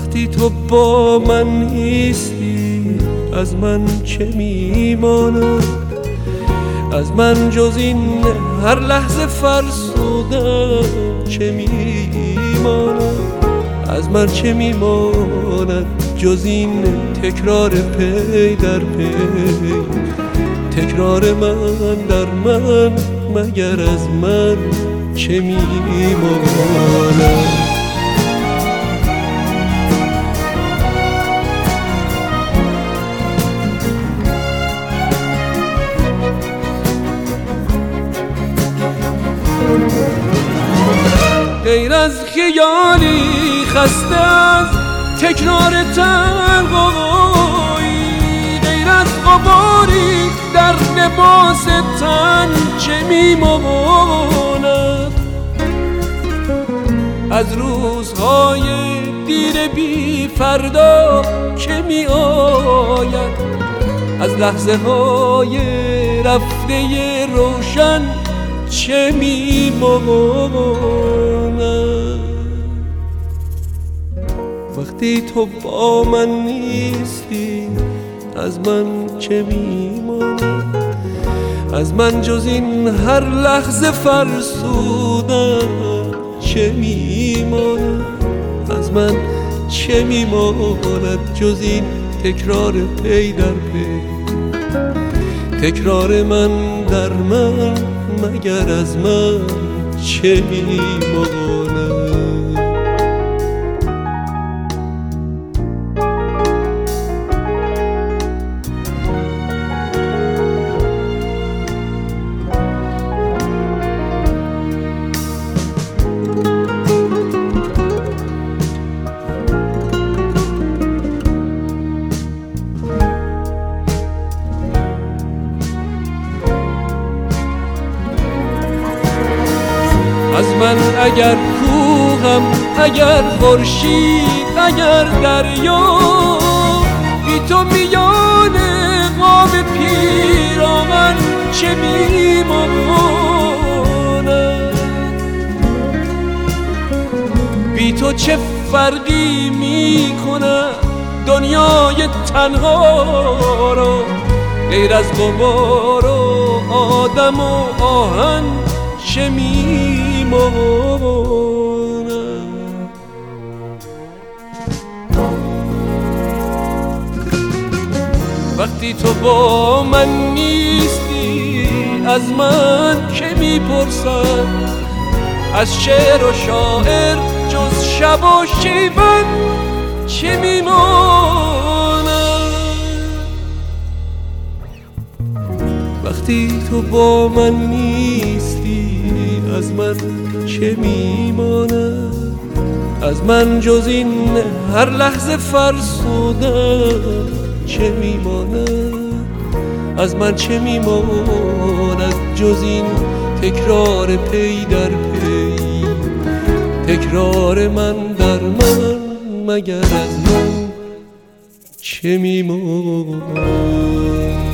وقتی تو با من نیستی از من چه میماند؟ از من جز این هر لحظه فرسودن چه میماند؟ از من چه میماند جز این تکرار پی در پی؟ تکرار من در من، مگر از من چه میماند؟ غیر از خیالی خسته از تکرار تنهایی، غیر از غباری در لباس تن چه میماند؟ از روزهای دیر بی فردا که می آید، از لحظه های رفته روشن چه میماند؟ وقتی تو با من نیستی از من چه میماند؟ از من جز این هر لحظه فرسودن چه میماند؟ از من چه میماند جز این تکرار پی در پی؟ تکرار من در من، مگر از من چه میماند؟ از من اگر کوهم، اگر خورشید، اگر دریا، بی تو میان قاب پیراهن چه میماند؟ بی تو چه فرقی میکند دنیای تنها را؟ غیر از غبار و آدم و آهن چه میماند؟ وقتی تو با من نیستی از من که میپرسد؟ از شعر و شاعر جز شب و شیون چه میماند؟ وقتی تو با من نیستی از من چه میماند؟ از من جز این هر لحظه فرسودن چه میماند؟ از من چه میماند جز این تکرار پی در پی؟ تکرار من در من، مگر از من چه میماند؟